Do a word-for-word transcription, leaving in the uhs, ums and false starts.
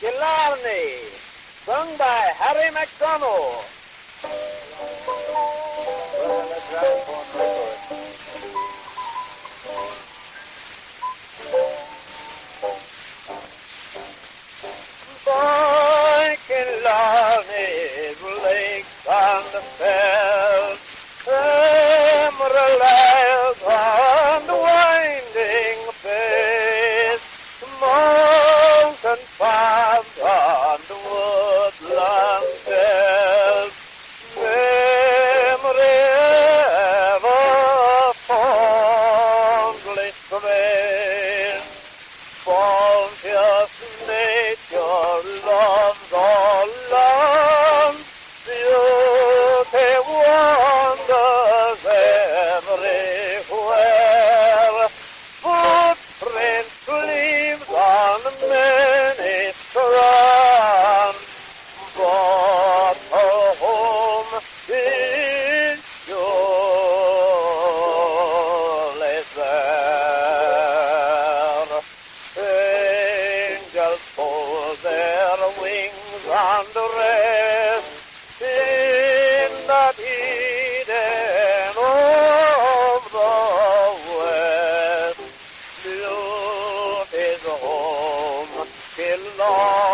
Killarney, sung by Harry McDonough. Boy, Killarney, lakes and the fells, emerald on the winding face, mountain farms on the woodland dells, memory ever fondly remains. Bounteous nature loves all lands, beauty wanders everywhere. Footprints leaves on many strands, but her home is surely there. Angels fold their wings and rest in that Eden of the West. Beauty's home, till